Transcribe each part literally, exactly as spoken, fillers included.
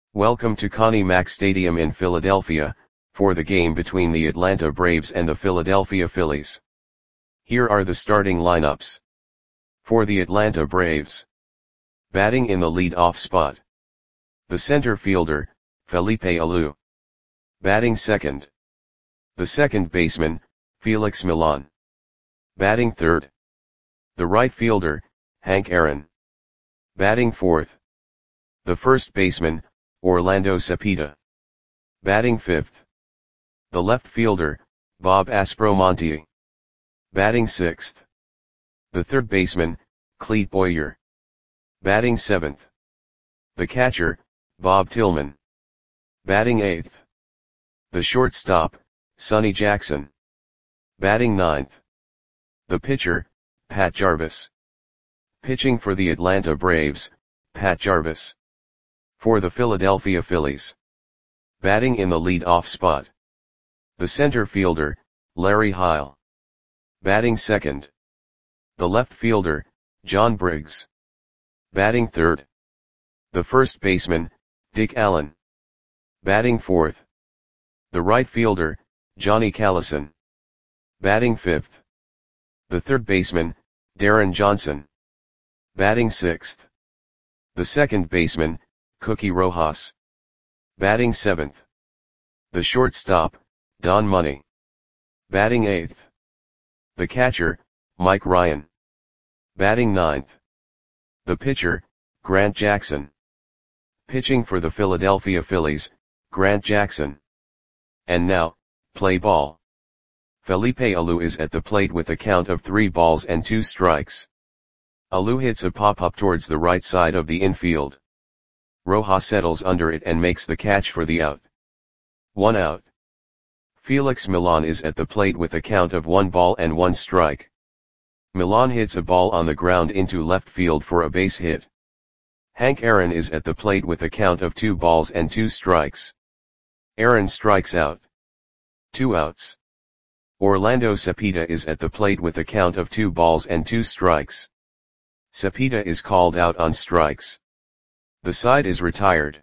Welcome to Connie Mack Stadium in Philadelphia, for the game between the Atlanta Braves and the Philadelphia Phillies. Here are the starting lineups. For the Atlanta Braves. Batting in the lead-off spot. The center fielder, Felipe Alou. Batting second. The second baseman, Felix Millan. Batting third. The right fielder, Hank Aaron. Batting fourth. The first baseman, Orlando Cepeda. Batting fifth. The left fielder, Bob Aspromonte. Batting sixth. The third baseman, Clete Boyer. Batting seventh. The catcher, Bob Tillman. Batting eighth. The shortstop, Sonny Jackson. Batting ninth. The pitcher, Pat Jarvis. Pitching for the Atlanta Braves, Pat Jarvis. For the Philadelphia Phillies. Batting in the lead-off spot. The center fielder, Larry Heil. Batting second. The left fielder, John Briggs. Batting third. The first baseman, Dick Allen. Batting fourth. The right fielder, Johnny Callison. Batting fifth. The third baseman, Darren Johnson. Batting sixth. The second baseman, Cookie Rojas. Batting seventh. The shortstop, Don Money. Batting eighth. The catcher, Mike Ryan. Batting ninth. The pitcher, Grant Jackson. Pitching for the Philadelphia Phillies, Grant Jackson. And now, play ball. Felipe Alou is at the plate with a count of three balls and two strikes. Alou hits a pop-up towards the right side of the infield. Rojas settles under it and makes the catch for the out. One out. Felix Millan is at the plate with a count of one ball and one strike. Millan hits a ball on the ground into left field for a base hit. Hank Aaron is at the plate with a count of two balls and two strikes. Aaron strikes out. Two outs. Orlando Cepeda is at the plate with a count of two balls and two strikes. Cepeda is called out on strikes. The side is retired.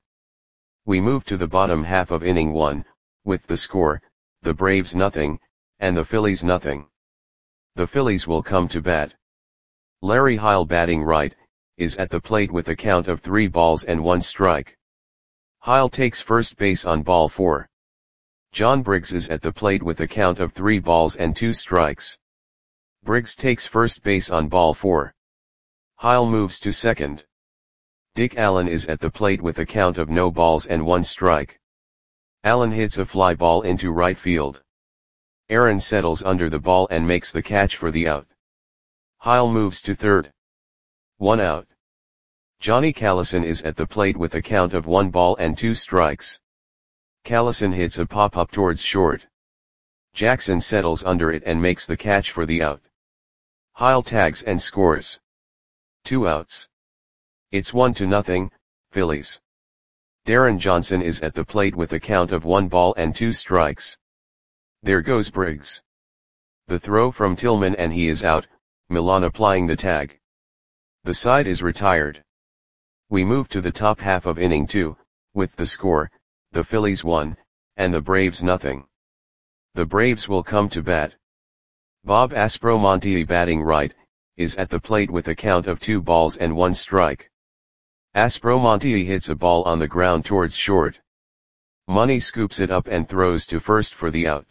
We move to the bottom half of inning one, with the score, the Braves nothing, and the Phillies nothing. The Phillies will come to bat. Larry Heil, batting right, is at the plate with a count of three balls and one strike. Heil takes first base on ball four. John Briggs is at the plate with a count of three balls and two strikes. Briggs takes first base on ball four. Heil moves to second. Dick Allen is at the plate with a count of no balls and one strike. Allen hits a fly ball into right field. Aaron settles under the ball and makes the catch for the out. Heil moves to third. One out. Johnny Callison is at the plate with a count of one ball and two strikes. Callison hits a pop-up towards short. Jackson settles under it and makes the catch for the out. Heil tags and scores. Two outs. It's one to nothing, Phillies. Darren Johnson is at the plate with a count of one ball and two strikes. There goes Briggs. The throw from Tillman and he is out, Millan applying the tag. The side is retired. We move to the top half of inning two, with the score, the Phillies one, and the Braves nothing. The Braves will come to bat. Bob Aspromonte, batting right, is at the plate with a count of two balls and one strike. Aspromonte hits a ball on the ground towards short. Money scoops it up and throws to first for the out.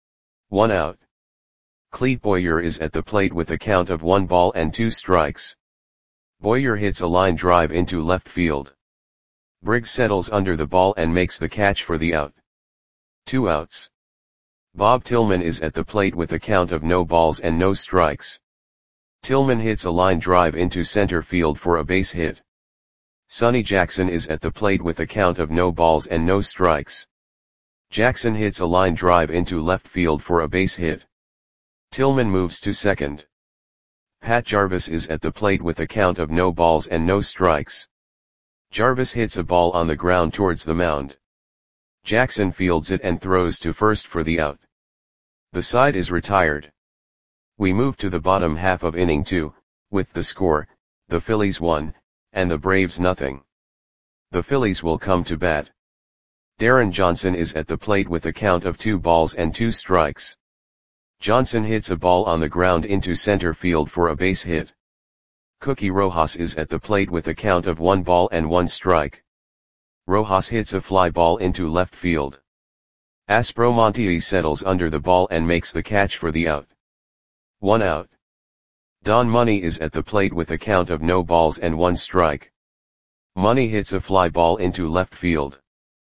One out. Clete Boyer is at the plate with a count of one ball and two strikes. Boyer hits a line drive into left field. Briggs settles under the ball and makes the catch for the out. Two outs. Bob Tillman is at the plate with a count of no balls and no strikes. Tillman hits a line drive into center field for a base hit. Sonny Jackson is at the plate with a count of no balls and no strikes. Jackson hits a line drive into left field for a base hit. Tillman moves to second. Pat Jarvis is at the plate with a count of no balls and no strikes. Jarvis hits a ball on the ground towards the mound. Jackson fields it and throws to first for the out. The side is retired. We move to the bottom half of inning two, with the score, the Phillies one, and the Braves nothing. The Phillies will come to bat. Darren Johnson is at the plate with a count of two balls and two strikes. Johnson hits a ball on the ground into center field for a base hit. Cookie Rojas is at the plate with a count of one ball and one strike. Rojas hits a fly ball into left field. Aspromonte settles under the ball and makes the catch for the out. One out. Don Money is at the plate with a count of no balls and one strike. Money hits a fly ball into left field.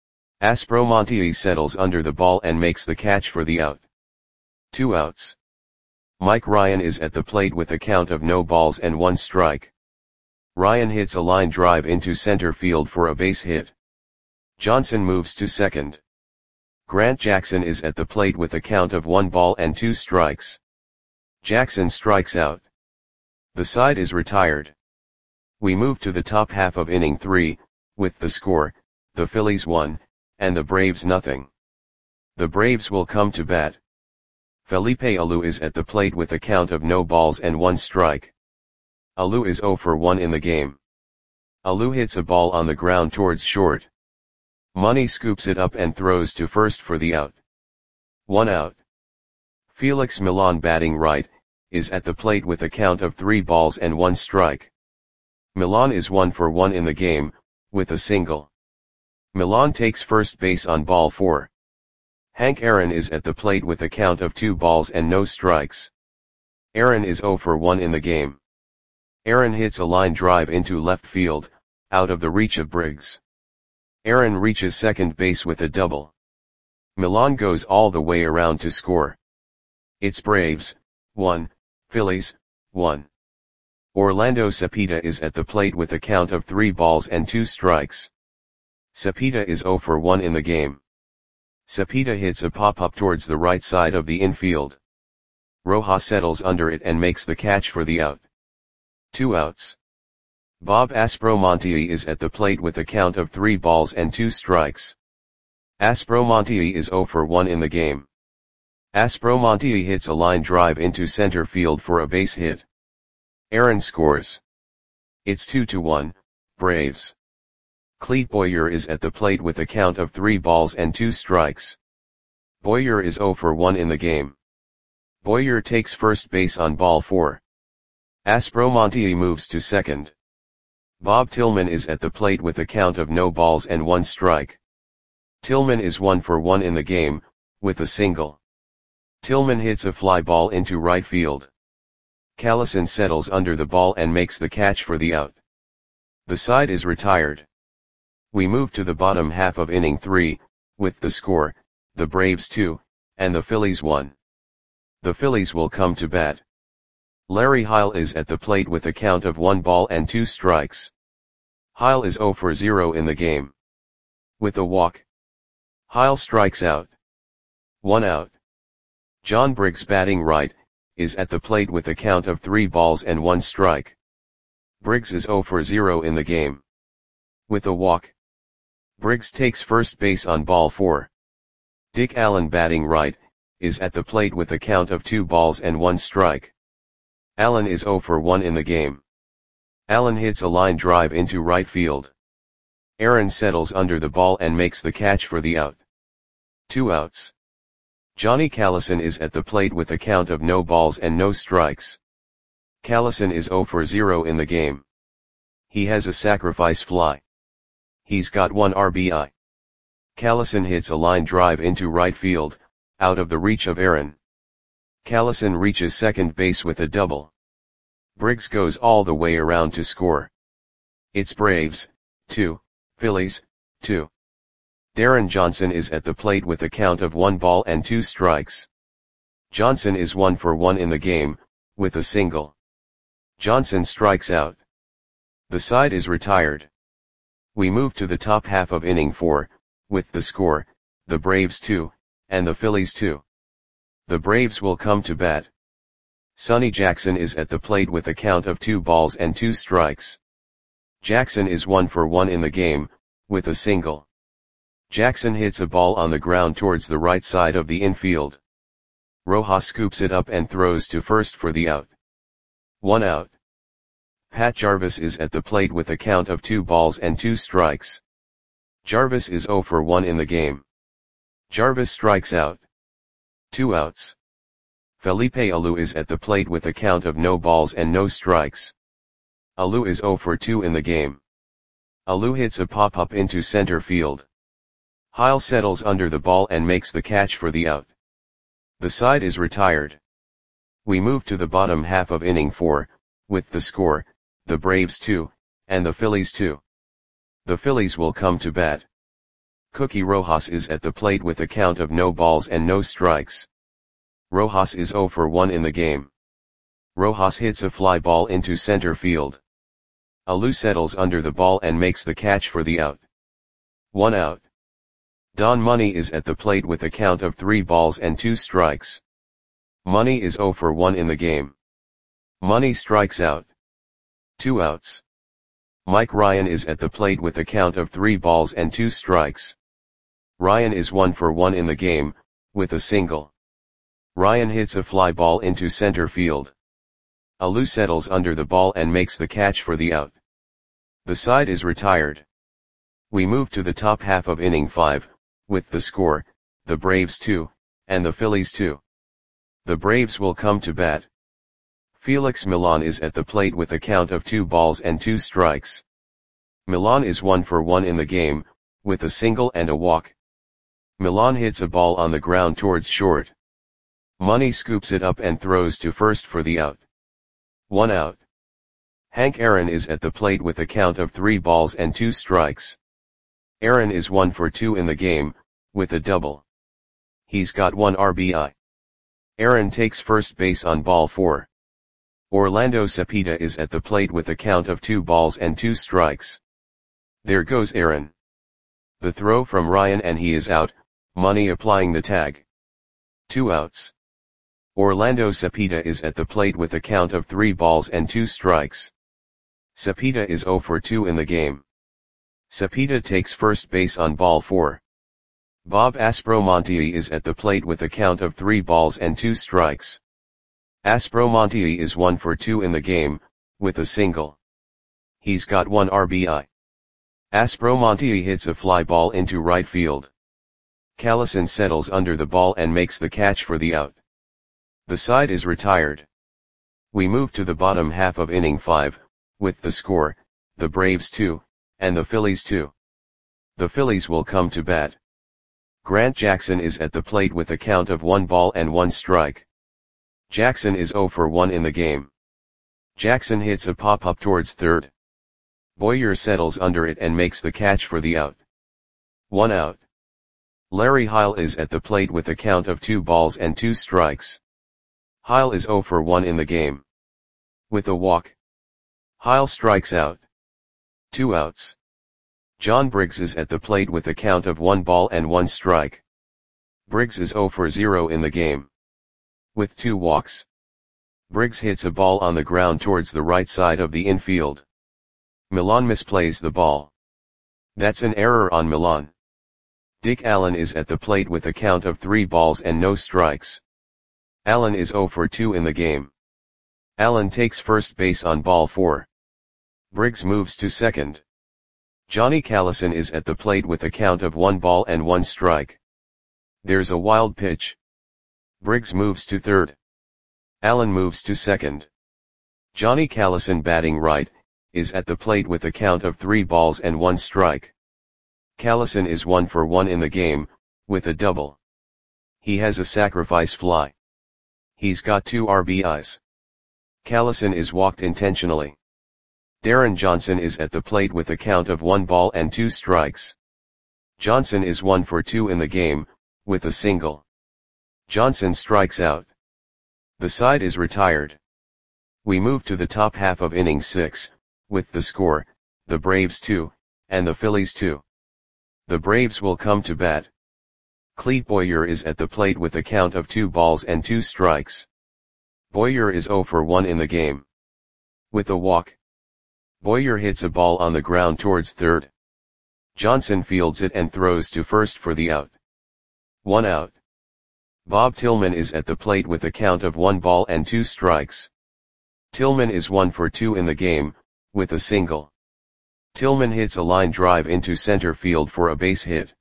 Aspromonte settles under the ball and makes the catch for the out. Two outs. Mike Ryan is at the plate with a count of no balls and one strike. Ryan hits a line drive into center field for a base hit. Johnson moves to second. Grant Jackson is at the plate with a count of one ball and two strikes. Jackson strikes out. The side is retired. We move to the top half of inning three, with the score, the Phillies one, and the Braves nothing. The Braves will come to bat. Felipe Alou is at the plate with a count of no balls and one strike. Alou is zero for one in the game. Alou hits a ball on the ground towards short. Money scoops it up and throws to first for the out. One out. Felix Millan, batting right, is at the plate with a count of three balls and one strike. Millan is one for one in the game, with a single. Millan takes first base on ball four. Hank Aaron is at the plate with a count of two balls and no strikes. Aaron is zero for one in the game. Aaron hits a line drive into left field, out of the reach of Briggs. Aaron reaches second base with a double. Millan goes all the way around to score. It's Braves, one, Phillies, one. Orlando Cepeda is at the plate with a count of three balls and two strikes. Cepeda is zero for one in the game. Cepeda hits a pop-up towards the right side of the infield. Rojas settles under it and makes the catch for the out. Two outs. Bob Aspromonte is at the plate with a count of three balls and two strikes. Aspromonte is zero for one in the game. Aspromonte hits a line drive into center field for a base hit. Aaron scores. It's two to one, Braves. Clete Boyer is at the plate with a count of three balls and two strikes. Boyer is zero for one in the game. Boyer takes first base on ball four. Aspromonte moves to second. Bob Tillman is at the plate with a count of no balls and one strike. Tillman is one for one in the game, with a single. Tillman hits a fly ball into right field. Callison settles under the ball and makes the catch for the out. The side is retired. We move to the bottom half of inning three, with the score, the Braves two, and the Phillies one. The Phillies will come to bat. Larry Heil is at the plate with a count of one ball and two strikes. Heil is zero for zero in the game. With a walk. Heil strikes out. One out. John Briggs, batting right, is at the plate with a count of three balls and one strike. Briggs is zero for zero in the game. With a walk. Briggs takes first base on ball four. Dick Allen, batting right, is at the plate with a count of two balls and one strike. Allen is zero for one in the game. Allen hits a line drive into right field. Aaron settles under the ball and makes the catch for the out. Two outs. Johnny Callison is at the plate with a count of no balls and no strikes. Callison is zero for zero in the game. He has a sacrifice fly. He's got one R B I. Callison hits a line drive into right field, out of the reach of Aaron. Callison reaches second base with a double. Briggs goes all the way around to score. It's Braves, two, Phillies, two. Darren Johnson is at the plate with a count of one ball and two strikes. Johnson is one for one in the game, with a single. Johnson strikes out. The side is retired. We move to the top half of inning four, with the score, the Braves two, and the Phillies two. The Braves will come to bat. Sonny Jackson is at the plate with a count of two balls and two strikes. Jackson is one for one in the game, with a single. Jackson hits a ball on the ground towards the right side of the infield. Rojas scoops it up and throws to first for the out. One out. Pat Jarvis is at the plate with a count of two balls and two strikes. Jarvis is zero for one in the game. Jarvis strikes out. Two outs. Felipe Alou is at the plate with a count of no balls and no strikes. Alou is zero for two in the game. Alou hits a pop-up into center field. Heil settles under the ball and makes the catch for the out. The side is retired. We move to the bottom half of inning four, with the score, the Braves two, and the Phillies two. The Phillies will come to bat. Cookie Rojas is at the plate with a count of no balls and no strikes. Rojas is zero for one in the game. Rojas hits a fly ball into center field. Alou settles under the ball and makes the catch for the out. One out. Don Money is at the plate with a count of three balls and two strikes. Money is zero for one in the game. Money strikes out. Two outs. Mike Ryan is at the plate with a count of three balls and two strikes. Ryan is one for one in the game, with a single. Ryan hits a fly ball into center field. Alou settles under the ball and makes the catch for the out. The side is retired. We move to the top half of inning five, with the score, the Braves two, and the Phillies two. The Braves will come to bat. Felix Millan is at the plate with a count of two balls and two strikes. Millan is one for one in the game, with a single and a walk. Millan hits a ball on the ground towards short. Money scoops it up and throws to first for the out. One out. Hank Aaron is at the plate with a count of three balls and two strikes. Aaron is one for two in the game, with a double. He's got one R B I. Aaron takes first base on ball four. Orlando Cepeda is at the plate with a count of two balls and two strikes. There goes Aaron. The throw from Ryan and he is out, Money applying the tag. Two outs. Orlando Cepeda is at the plate with a count of three balls and two strikes. Cepeda is zero for two in the game. Cepeda takes first base on ball four. Bob Aspromonte is at the plate with a count of three balls and two strikes. Aspromonte is one for two in the game, with a single. He's got one R B I. Aspromonte hits a fly ball into right field. Callison settles under the ball and makes the catch for the out. The side is retired. We move to the bottom half of inning five, with the score, the Braves two, and the Phillies two. The Phillies will come to bat. Grant Jackson is at the plate with a count of one ball and one strike. Jackson is zero for one in the game. Jackson hits a pop-up towards third. Boyer settles under it and makes the catch for the out. One out. Larry Heil is at the plate with a count of two balls and two strikes. Heil is zero for one in the game. With a walk. Heil strikes out. Two outs. John Briggs is at the plate with a count of one ball and one strike. Briggs is zero for zero in the game. With two walks. Briggs hits a ball on the ground towards the right side of the infield. Millan misplays the ball. That's an error on Millan. Dick Allen is at the plate with a count of three balls and no strikes. Allen is zero for two in the game. Allen takes first base on ball four. Briggs moves to second. Johnny Callison is at the plate with a count of one ball and one strike. There's a wild pitch. Briggs moves to third. Allen moves to second. Johnny Callison, batting right, is at the plate with a count of three balls and one strike. Callison is one for one in the game, with a double. He has a sacrifice fly. He's got two R B Is. Callison is walked intentionally. Darren Johnson is at the plate with a count of one ball and two strikes. Johnson is one for two in the game, with a single. Johnson strikes out. The side is retired. We move to the top half of inning six, with the score, the Braves two, and the Phillies two. The Braves will come to bat. Clete Boyer is at the plate with a count of two balls and two strikes. Boyer is zero for one in the game. With a walk. Boyer hits a ball on the ground towards third. Johnson fields it and throws to first for the out. One out. Bob Tillman is at the plate with a count of one ball and two strikes. Tillman is one for two in the game, with a single. Tillman hits a line drive into center field for a base hit.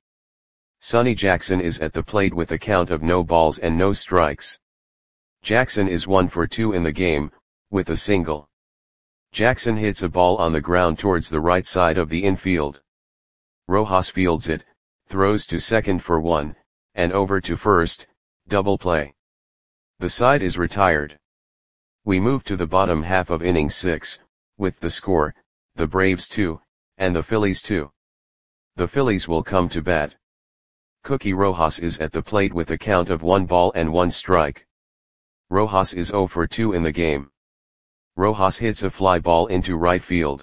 Sonny Jackson is at the plate with a count of no balls and no strikes. Jackson is one for two in the game, with a single. Jackson hits a ball on the ground towards the right side of the infield. Rojas fields it, throws to second for one, and over to first, double play. The side is retired. We move to the bottom half of inning six, with the score, the Braves two, and the Phillies two. The Phillies will come to bat. Cookie Rojas is at the plate with a count of one ball and one strike. Rojas is zero for two in the game. Rojas hits a fly ball into right field.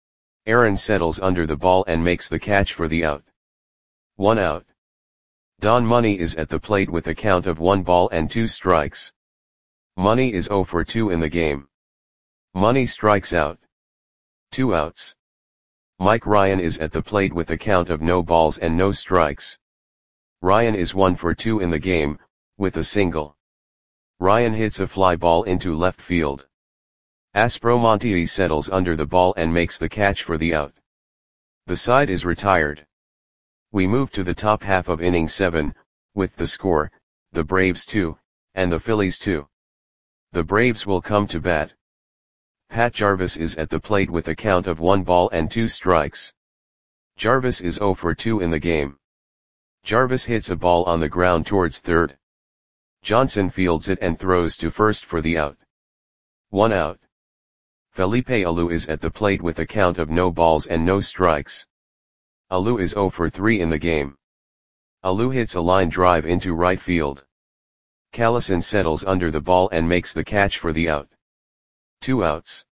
Aaron settles under the ball and makes the catch for the out. One out. Don Money is at the plate with a count of one ball and two strikes. Money is zero for two in the game. Money strikes out. Two outs. Mike Ryan is at the plate with a count of no balls and no strikes. Ryan is one for two in the game, with a single. Ryan hits a fly ball into left field. Aspromonte settles under the ball and makes the catch for the out. The side is retired. We move to the top half of inning seven, with the score, the Braves two, and the Phillies two. The Braves will come to bat. Pat Jarvis is at the plate with a count of one ball and two strikes. Jarvis is zero for two in the game. Jarvis hits a ball on the ground towards third. Johnson fields it and throws to first for the out. One out. Felipe Alou is at the plate with a count of no balls and no strikes. Alou is zero for three in the game. Alou hits a line drive into right field. Callison settles under the ball and makes the catch for the out. Two outs.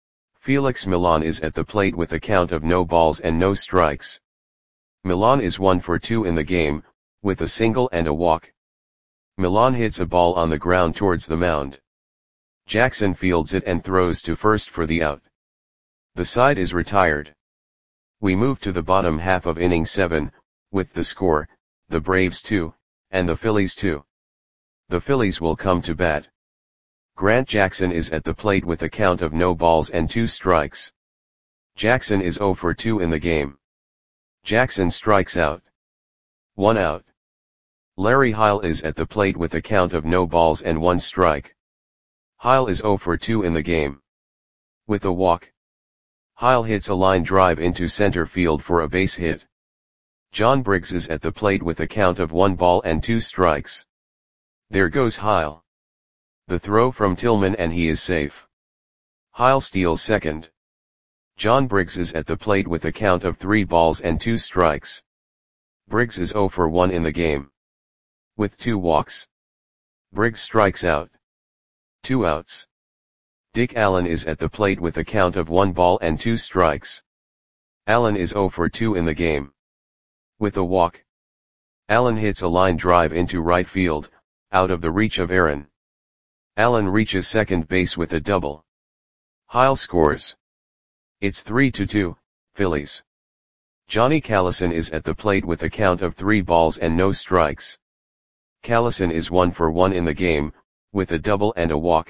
Felix Millan is at the plate with a count of no balls and no strikes. Millan is one for two in the game, with a single and a walk. Millan hits a ball on the ground towards the mound. Jackson fields it and throws to first for the out. The side is retired. We move to the bottom half of inning seven, with the score, the Braves two, and the Phillies two. The Phillies will come to bat. Grant Jackson is at the plate with a count of no balls and two strikes. Jackson is zero for two in the game. Jackson strikes out. One out. Larry Heil is at the plate with a count of no balls and one strike. Heil is zero for two in the game. With a walk. Heil hits a line drive into center field for a base hit. John Briggs is at the plate with a count of one ball and two strikes. There goes Heil. The throw from Tillman and he is safe. Heil steals second. John Briggs is at the plate with a count of three balls and two strikes. Briggs is zero for one in the game. With two walks. Briggs strikes out. Two outs. Dick Allen is at the plate with a count of one ball and two strikes. Allen is zero for two in the game. With a walk. Allen hits a line drive into right field, out of the reach of Aaron. Allen reaches second base with a double. Heil scores. It's three to two, Phillies. Johnny Callison is at the plate with a count of three balls and no strikes. Callison is one for one in the game, with a double and a walk.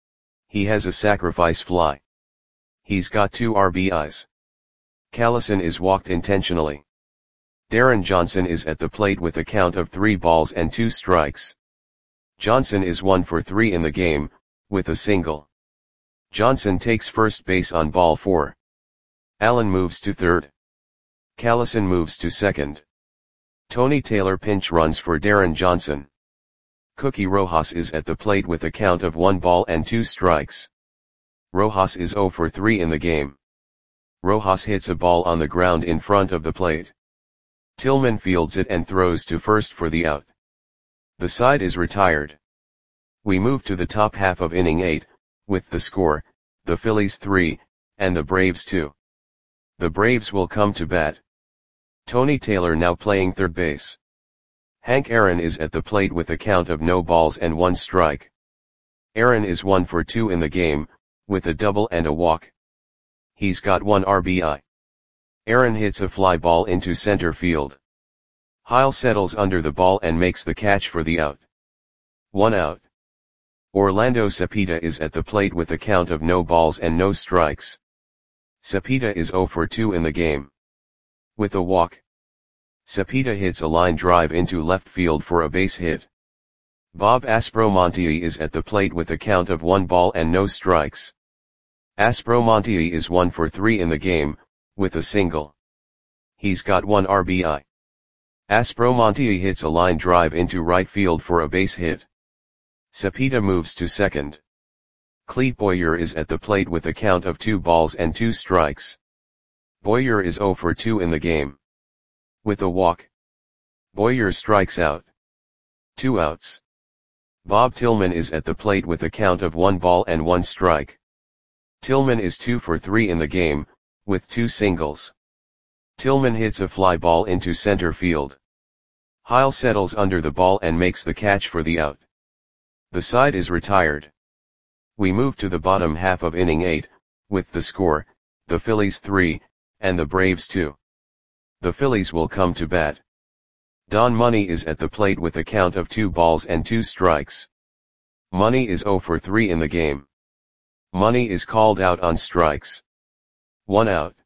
He has a sacrifice fly. He's got two R B Is. Callison is walked intentionally. Darren Johnson is at the plate with a count of three balls and two strikes. Johnson is one for three in the game, with a single. Johnson takes first base on ball four. Allen moves to third. Callison moves to second. Tony Taylor pinch runs for Darren Johnson. Cookie Rojas is at the plate with a count of one ball and two strikes. Rojas is zero for three in the game. Rojas hits a ball on the ground in front of the plate. Tillman fields it and throws to first for the out. The side is retired. We move to the top half of inning eight, with the score, the Phillies three, and the Braves two. The Braves will come to bat. Tony Taylor now playing third base. Hank Aaron is at the plate with a count of no balls and one strike. Aaron is one for two in the game, with a double and a walk. He's got one R B I. Aaron hits a fly ball into center field. Heil settles under the ball and makes the catch for the out. One out. Orlando Cepeda is at the plate with a count of no balls and no strikes. Cepeda is zero for two in the game. With a walk, Cepeda hits a line drive into left field for a base hit. Bob Aspromonte is at the plate with a count of one ball and no strikes. Aspromonte is one for three in the game, with a single. He's got one R B I. Aspromonte hits a line drive into right field for a base hit. Cepeda moves to second. Clete Boyer is at the plate with a count of two balls and two strikes. Boyer is zero for two in the game. With a walk, Boyer strikes out. Two outs. Bob Tillman is at the plate with a count of one ball and one strike. Tillman is two for three in the game, with two singles. Tillman hits a fly ball into center field. Heil settles under the ball and makes the catch for the out. The side is retired. We move to the bottom half of inning eight, with the score, the Phillies three, and the Braves two. The Phillies will come to bat. Don Money is at the plate with a count of two balls and two strikes. Money is zero for three in the game. Money is called out on strikes. One out.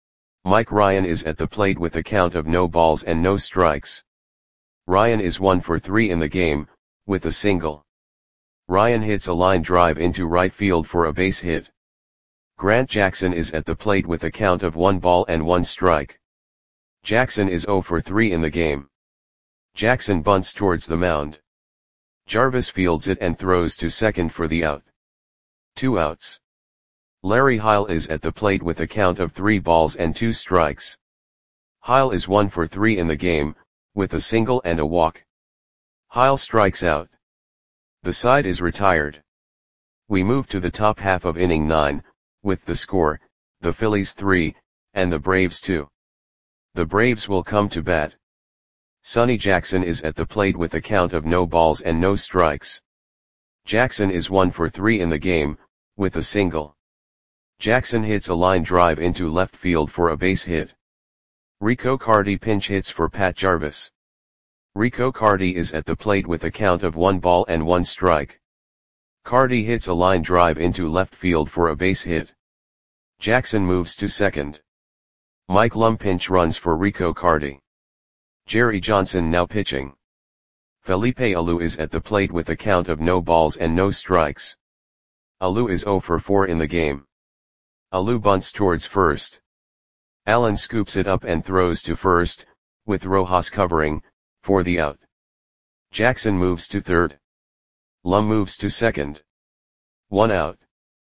Mike Ryan is at the plate with a count of no balls and no strikes. Ryan is one for three in the game, with a single. Ryan hits a line drive into right field for a base hit. Grant Jackson is at the plate with a count of one ball and one strike. Jackson is zero for three in the game. Jackson bunts towards the mound. Jarvis fields it and throws to second for the out. Two outs. Larry Heil is at the plate with a count of three balls and two strikes. Heil is one for three in the game, with a single and a walk. Heil strikes out. The side is retired. We move to the top half of inning nine, with the score, the Phillies three, and the Braves two. The Braves will come to bat. Sonny Jackson is at the plate with a count of no balls and no strikes. Jackson is one for three in the game, with a single. Jackson hits a line drive into left field for a base hit. Rico Carty pinch hits for Pat Jarvis. Rico Carty is at the plate with a count of one ball and one strike. Carty hits a line drive into left field for a base hit. Jackson moves to second. Mike Lum pinch runs for Rico Carty. Jerry Johnson now pitching. Felipe Alou is at the plate with a count of no balls and no strikes. Alou is zero for four in the game. Alou bunts towards first. Allen scoops it up and throws to first, with Rojas covering, for the out. Jackson moves to third. Lum moves to second. One out.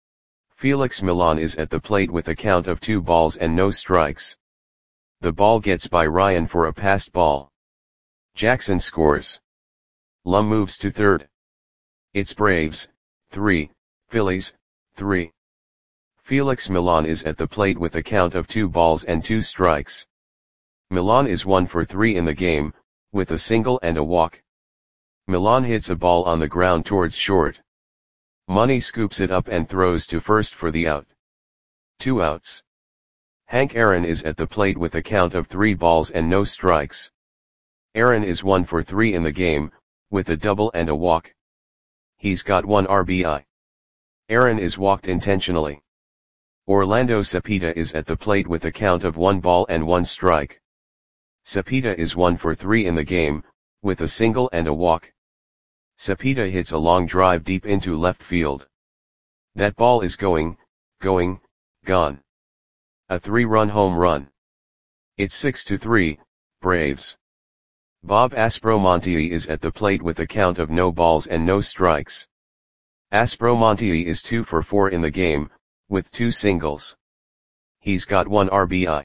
Felix Milan is at the plate with a count of two balls and no strikes. The ball gets by Ryan for a passed ball. Jackson scores. Lum moves to third. It's Braves, three, Phillies, three. Felix Milan is at the plate with a count of two balls and two strikes. Milan is one for three in the game, with a single and a walk. Milan hits a ball on the ground towards short. Money scoops it up and throws to first for the out. Two outs. Hank Aaron is at the plate with a count of three balls and no strikes. Aaron is one for three in the game, with a double and a walk. He's got one R B I. Aaron is walked intentionally. Orlando Cepeda is at the plate with a count of one ball and one strike. Cepeda is one for three in the game, with a single and a walk. Cepeda hits a long drive deep into left field. That ball is going, going, gone. A three-run home run. It's six to three, Braves. Bob Aspromonte is at the plate with a count of no balls and no strikes. Aspromonte is two for four in the game, with two singles. He's got one R B I.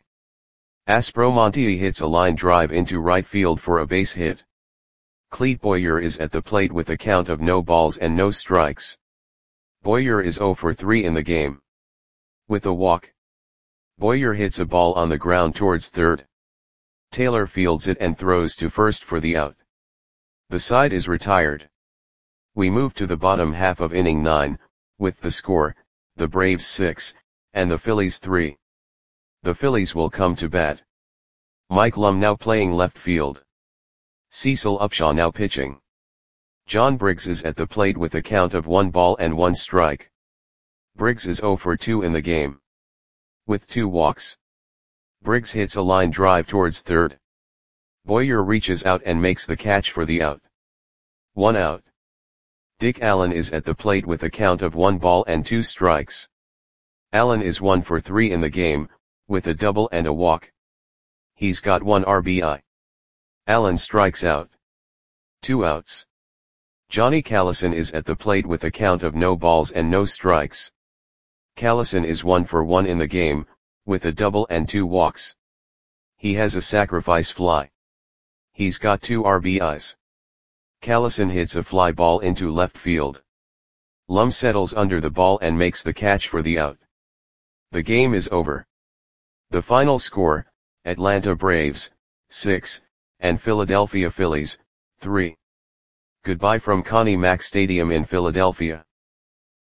Aspromonte hits a line drive into right field for a base hit. Clete Boyer is at the plate with a count of no balls and no strikes. Boyer is zero for three in the game. With a walk, Boyer hits a ball on the ground towards third. Taylor fields it and throws to first for the out. The side is retired. We move to the bottom half of inning nine, with the score, the Braves six, and the Phillies three. The Phillies will come to bat. Mike Lum now playing left field. Cecil Upshaw now pitching. John Briggs is at the plate with a count of one ball and one strike. Briggs is zero for two in the game. with two walks. Briggs hits a line drive towards third. Boyer reaches out and makes the catch for the out. One out. Dick Allen is at the plate with a count of one ball and two strikes. Allen is one for three in the game, with a double and a walk. He's got one R B I. Allen strikes out. Two outs. Johnny Callison is at the plate with a count of no balls and no strikes. Callison is one for one in the game, with a double and two walks. He has a sacrifice fly. He's got two R B Is. Callison hits a fly ball into left field. Lum settles under the ball and makes the catch for the out. The game is over. The final score, Atlanta Braves, six, and Philadelphia Phillies, three. Goodbye from Connie Mack Stadium in Philadelphia.